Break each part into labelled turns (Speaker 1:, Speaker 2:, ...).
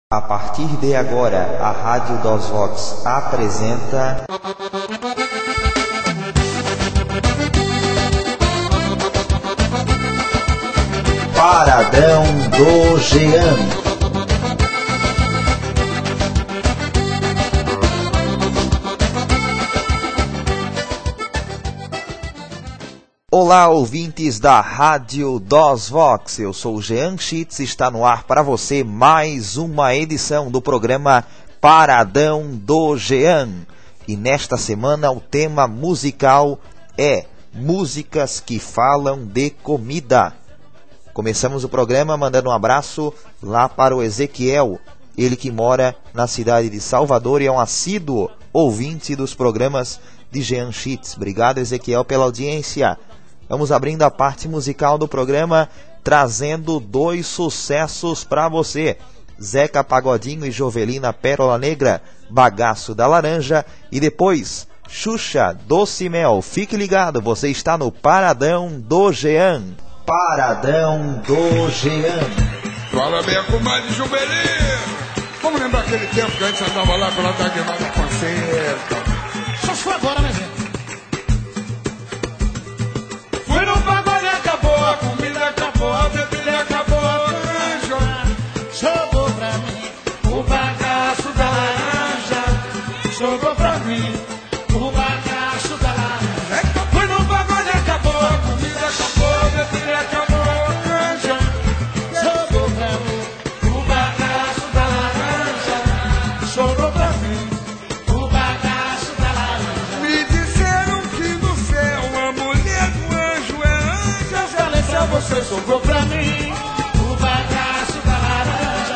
Speaker 1: A partir de agora, a Rádio DOSVOX apresenta... Paradão do Jean. Olá, ouvintes da Rádio DOSVOX, eu sou o Jean Schitz e está no ar para você mais uma edição do programa Paradão do Jean. E nesta semana o tema musical é músicas que falam de comida. Começamos o programa mandando um abraço lá para o Ezequiel, ele que mora na cidade de Salvador e é um assíduo ouvinte dos programas de Jean Schitz. Obrigado, Ezequiel, pela audiência. Vamos abrindo a parte musical do programa, trazendo dois sucessos para você. Zeca Pagodinho e Jovelina Pérola Negra, Bagaço da Laranja. E depois, Xuxa, Doce Mel. Fique ligado, você está no Paradão do Jean. Paradão do Jean.
Speaker 2: Fala minha comadre Jovelina. Vamos lembrar aquele tempo que a gente andava lá pela Dagmar da Concerta.
Speaker 3: Só foi agora, né, gente?
Speaker 2: Fui no pagode, acabou, a comida acabou, a bebida acabou, a canja
Speaker 3: Jogou pra mim o bagaço da laranja. Jogou pra mim o bagaço da laranja.
Speaker 2: Fui no pagode, acabou, a comida acabou, a bebida acabou, a canja
Speaker 3: Jogou pra mim o bagaço da laranja. Jogou pra mim o bagaço da laranja.
Speaker 2: Me disseram que no céu a mulher do anjo é anja.
Speaker 3: Faleceu, você jogou pra mim o bagaço da laranja.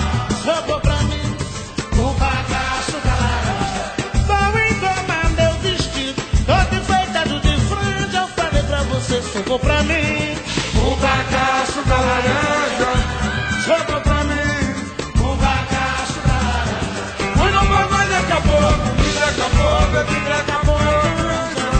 Speaker 3: Jogou pra mim o bagaço da laranja. Vou engomar meu vestido, todo enfeitado de franja. Eu falei pra você, jogou pra mim
Speaker 2: O bagaço da laranja,
Speaker 3: jogou pra mim o bagaço da laranja.
Speaker 2: fui no pagode, acabou, a comida acabou, a bebida acabou, a canja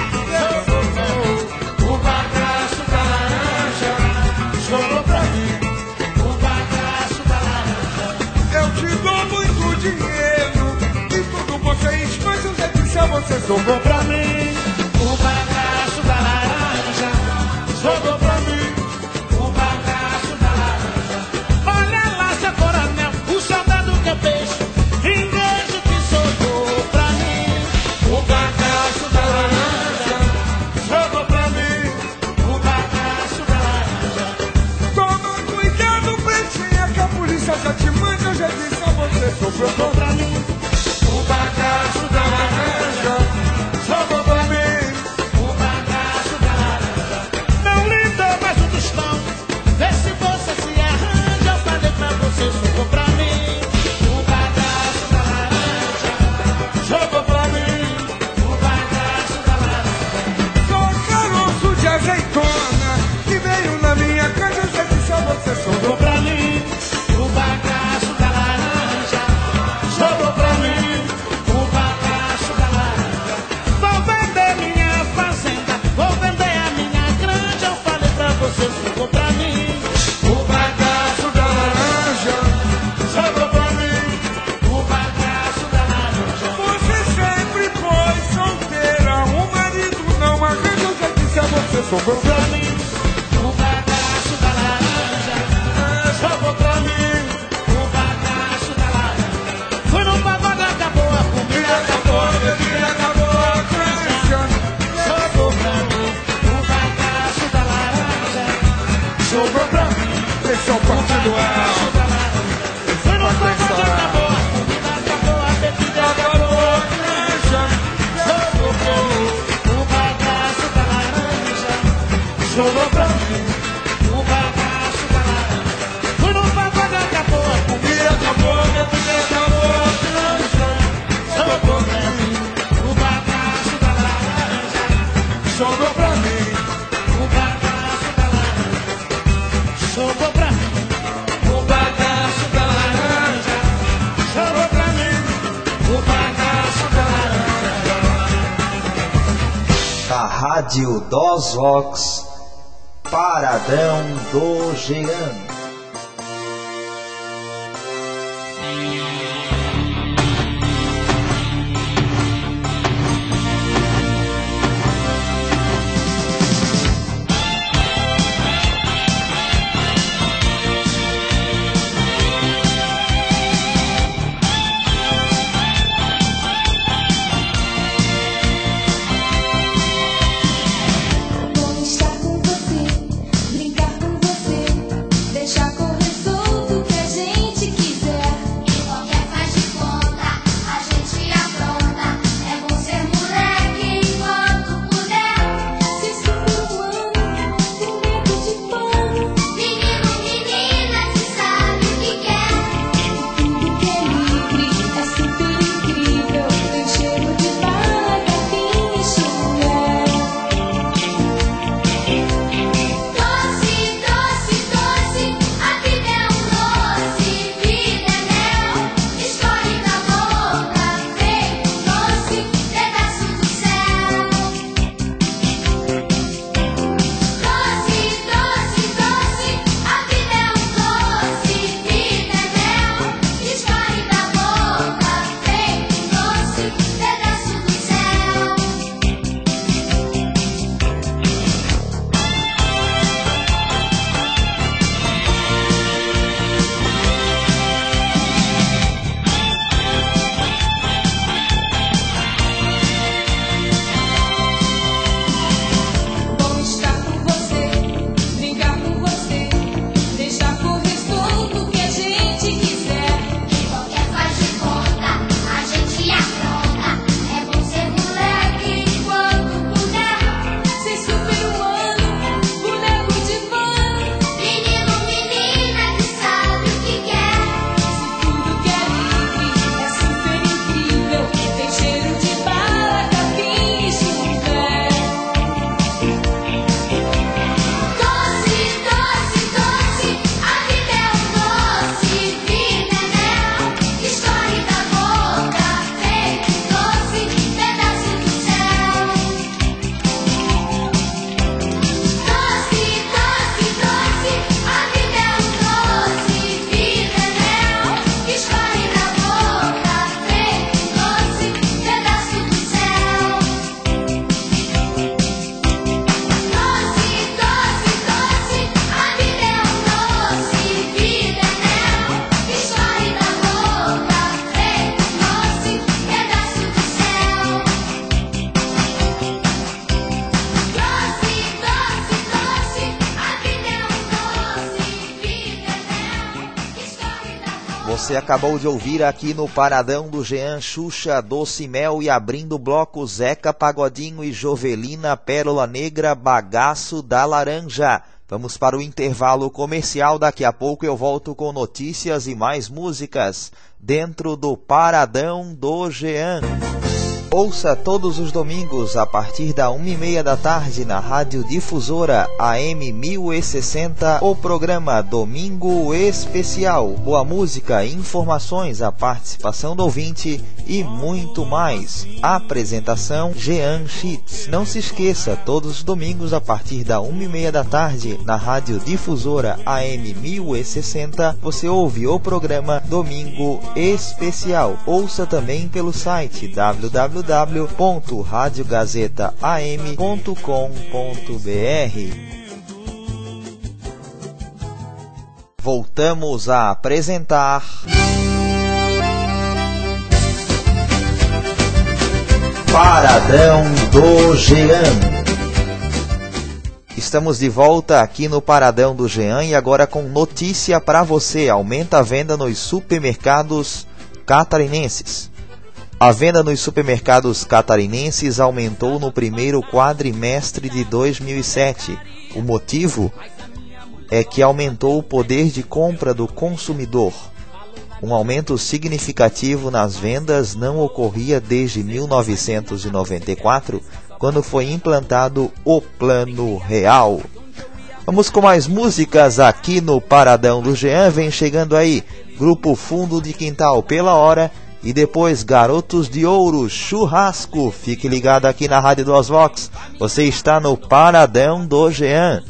Speaker 3: Jogou pra mim o bagaço da laranja. Jogou pra mim o bagaço da laranja.
Speaker 2: Eu te dou muito dinheiro e tudo vocês, mas eu já disse a vocês,
Speaker 3: Jogou pra mim o bagaço da laranja. Jogou pra mim o bagaço da laranja. Olha lá, seu coronel, o soldado que é peixe, inglês que jogou pra mim
Speaker 2: o bagaço da laranja.
Speaker 3: jogou pra mim o bagaço da laranja.
Speaker 2: Toma cuidado, pretinha, que a polícia já te manda, eu já disse a vocês,
Speaker 3: Jogou pra mim
Speaker 2: o bagaço da laranja.
Speaker 3: jogou pra mim o bagaço da laranja. Não lhe dou mais um tostão, vê se você se arranja. Eu falei pra você, jogou pra mim o bagaço da laranja. Jogou pra mim o bagaço da laranja.
Speaker 2: Sou caroço de azeitona que veio na minha casa, eu já disse a vocês,
Speaker 3: Jogou pra mim o bagaço da laranja. Jogou pra mim o bagaço da laranja. Vou vender minha fazenda, vou vender a minha granja. Eu falei pra você, jogou pra mim
Speaker 2: o bagaço da laranja.
Speaker 3: jogou pra mim o bagaço da laranja.
Speaker 2: Você sempre foi solteira, o marido não arranja, eu já disse a vocês,
Speaker 3: Jogou pra mim o bagaço da laranja. Jogou pra mim o bagaço da laranja. Fui no pagode, acabou a comida, acabou a bebida, acabou a canja. Jogou pra mim o bagaço da laranja. Jogou pra mim
Speaker 2: Esse é o partido
Speaker 3: o
Speaker 2: A.
Speaker 3: bagaço da laranja. Fui no pagode, acabou a comida, acabou a bebida, acabou a canja. Jogou pra mim o bagaço da laranja. Jogou pra mim o bagaço da laranja. Fui no pagode, acabou a comida, acabou a bebida, acabou a canja. Jogou pra mim o bagaço da laranja. Jogou pra mim o bagaço da laranja. Jogou pra mim o bagaço da laranja. Jogou pra mim o bagaço da laranja.
Speaker 1: Da Rádio DOSVOX, Paradão do Jean. Você acabou de ouvir aqui no Paradão do Jean, Xuxa, Doce Mel, e abrindo o bloco Zeca Pagodinho e Jovelina, Pérola Negra, Bagaço da Laranja. Vamos para o intervalo comercial, daqui a pouco eu volto com notícias e mais músicas dentro do Paradão do Jean. Ouça todos os domingos a partir da 1h30 da tarde na Rádio Difusora AM 1060 o programa Domingo Especial. Boa música, informações, a participação do ouvinte e muito mais. Apresentação Jean Schitz. Não se esqueça, todos os domingos a partir da 1h30 da tarde na Rádio Difusora AM 1060 você ouve o programa Domingo Especial. Ouça também pelo site www.radiogazetaam.com.br. Voltamos a apresentar Paradão do Jean. Estamos de volta aqui no Paradão do Jean e agora com notícia para você. Aumenta a venda nos supermercados catarinenses. A venda nos supermercados catarinenses aumentou no primeiro quadrimestre de 2007. O motivo é que aumentou o poder de compra do consumidor. Um aumento significativo nas vendas não ocorria desde 1994, quando foi implantado o Plano Real. Vamos com mais músicas aqui no Paradão do Jean. Vem chegando aí Grupo Fundo de Quintal, Pela Hora, e depois Garotos de Ouro, Churrasco. Fique ligado aqui na Rádio dos Vox. Você está no Paradão do Jean.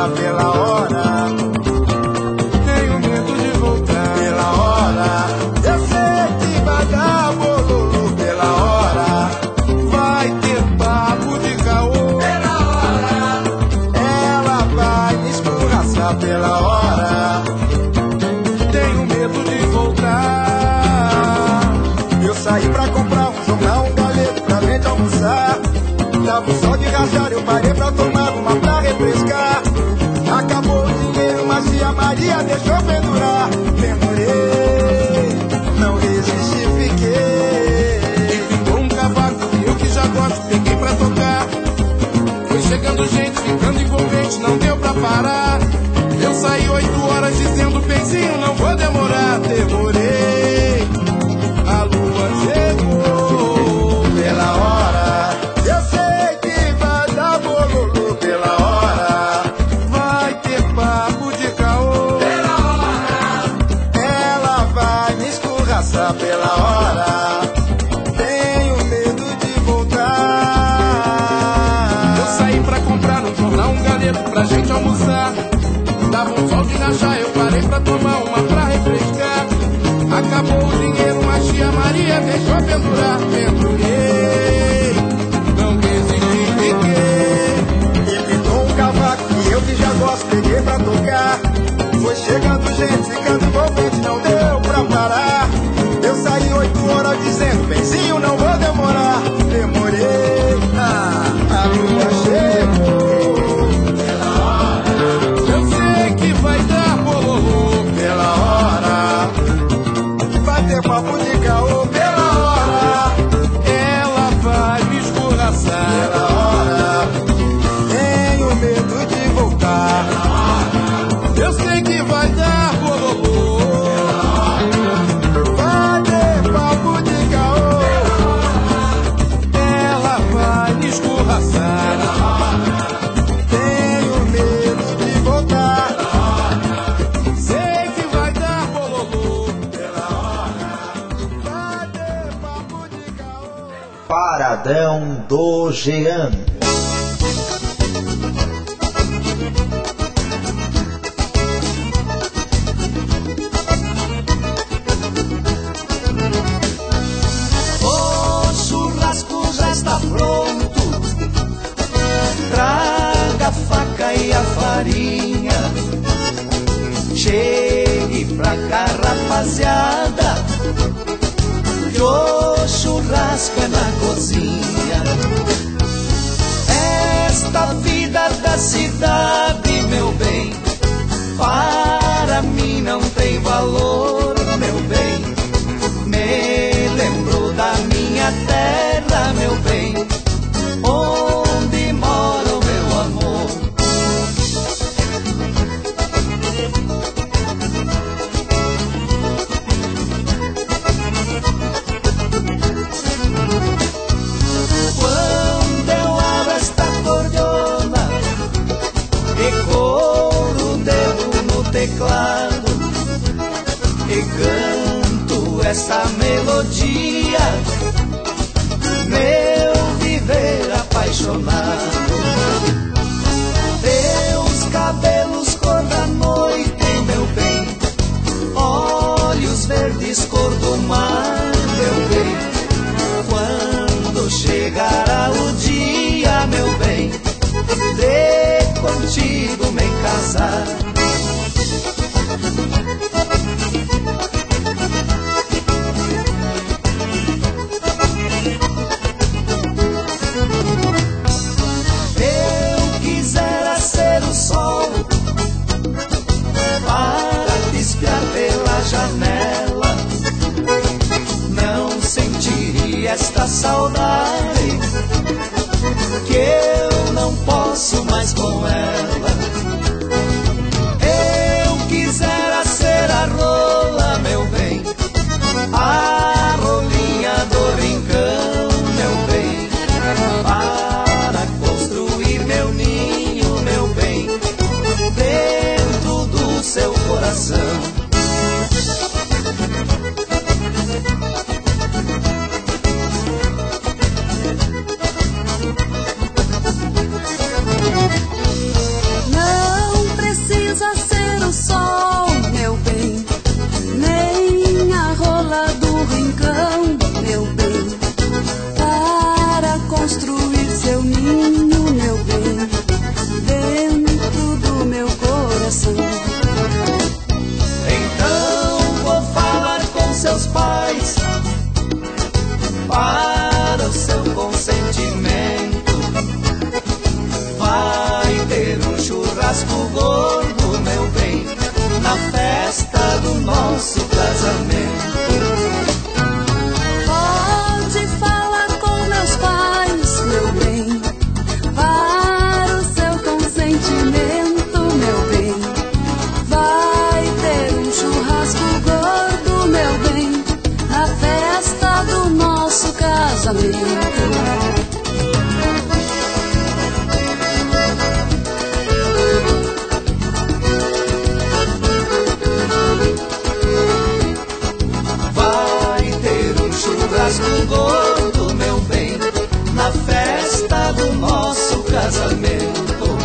Speaker 4: escorraçar pela hora. Tenho medo de voltar pela hora. Eu sei que vai dar bololô pela hora. Vai ter papo de caô pela hora. Ela vai me escorraçar pela hora. Tenho medo de voltar. Eu saí pra comprar um jornal, um galeto pra gente almoçar. Tava um sol de rachar, eu parei pra tomar uma pra refrescar. Acabou o dinheiro, mas tia Maria deixou pendurar. Demorei, não resisti, fiquei. E pintou um cavaco que eu que já gosto, peguei pra tocar. Foi chegando gente, ficando envolvente, não deu pra parar. Eu saí 8 horas dizendo, benzinho, não vou demorar. Demorei, a lua chegou pela hora. Eu sei que vai dar bololô pela hora. Vai ter papo de caô pela hora. Ela vai me escorraçar pela hora. Tenho medo de voltar. Eu saí pra comprar no jornal um galeto pra gente almoçar. Tava um sol de rachar, eu parei pra tomar uma pra refrescar. Acabou o dinheiro, mas tia Maria deixou pendurar. Pendurei, não resisti, fiquei. E pintou um cavaco que eu que já gosto, peguei pra tocar. Foi chegando gente, ficando envolvente, não deu pra parar. Eu saí 8 horas dizendo, benzinho, não vou demorar. Demorei, a lua chegou pela hora. Eu sei que vai dar bololô pela hora. Vai ter papo de caô pela hora. Ela vai me escorraçar pela hora. Tenho medo de voltar pela hora. Eu sei que vai dar bololô pela hora. Vai ter papo de caô pela hora. Ela vai me escorraçar pela hora. Tenho medo de voltar pela hora. Sei que vai dar bololô pela hora. Vai ter papo de caô.
Speaker 1: Paradão do Jean.
Speaker 5: O churrasco já está pronto. Traga a faca e a farinha. Chegue pra cá, rapaziada, que o churrasco é na cozinha. Esta vida da cidade, meu bem, para mim não tem valor, meu bem. Me lembrou da minha terra, meu bem, onde mora o meu amor. Quando eu abro esta cordona e couro o dedo no teclado e canto essa melodia, meu viver apaixonado. Teus cabelos cor da noite, meu bem, olhos verdes cor do mar, meu bem. Quando chegará o dia, meu bem, de contigo me casar. Eu quisera ser o sol para te espiar pela janela. Não sentiria esta saudade que eu não posso mais com ela. Eu quisera ser a rola, meu bem, a rolinha do rincão, meu bem, para construir meu ninho, meu bem, dentro do seu coração. Não nosso casamento.
Speaker 6: Pode falar com meus pais, meu bem, para o seu consentimento, meu bem. Vai ter um churrasco gordo, meu bem, na festa do nosso casamento.
Speaker 5: Churrasco gordo, meu bem, na festa do nosso casamento.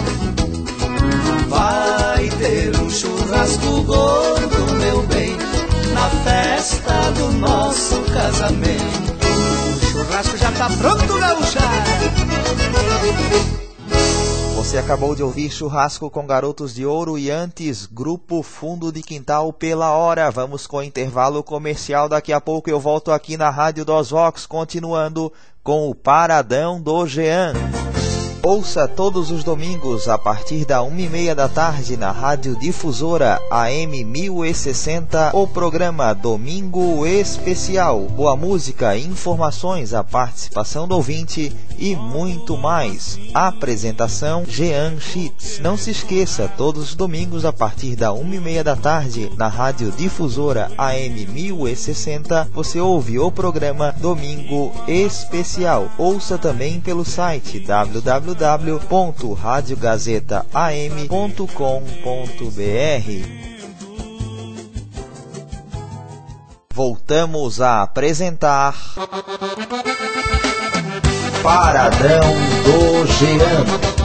Speaker 5: Vai ter um churrasco gordo, meu bem, na festa do nosso casamento.
Speaker 7: O churrasco já tá pronto, gauchada.
Speaker 1: Você acabou de ouvir Churrasco com Garotos de Ouro e antes Grupo Fundo de Quintal pela hora. Vamos com o intervalo comercial. Daqui a pouco eu volto aqui na Rádio dos Vox, continuando com o Paradão do Jean. Ouça todos os domingos a partir da 1h30 da tarde na Rádio Difusora AM 1060 o programa Domingo Especial. Boa música, informações, a participação do ouvinte e muito mais. Apresentação Jean Schitz. Não se esqueça, todos os domingos a partir da 1h30 da tarde na Rádio Difusora AM 1060 você ouve o programa Domingo Especial. Ouça também pelo site www.radiogazetaam.com.br. Voltamos a apresentar Paradão do Jean.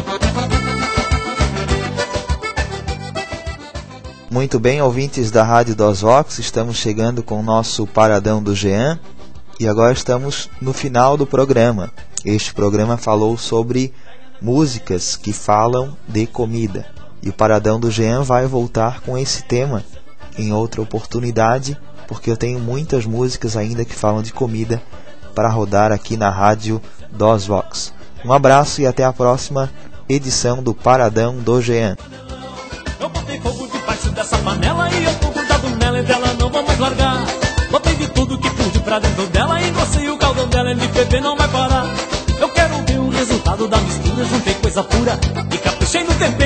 Speaker 1: Muito bem, ouvintes da Rádio dos Vox, estamos chegando com o nosso Paradão do Jean e agora estamos no final do programa. Este programa falou sobre músicas que falam de comida. E o Paradão do Jean vai voltar com esse tema em outra oportunidade, porque eu tenho muitas músicas ainda que falam de comida para rodar aqui na Rádio dos Vox. Um abraço e até a próxima edição do Paradão do Jean.
Speaker 3: Eu botei fogo debaixo dessa panela e eu tô grudado nela e dela não vou mais largar. Botei de tudo que pude pra dentro dela e engrossei o caldão dela, MPB não vai parar. Eu quero ver o resultado da mistura, juntei coisa pura e caprichei no tempero.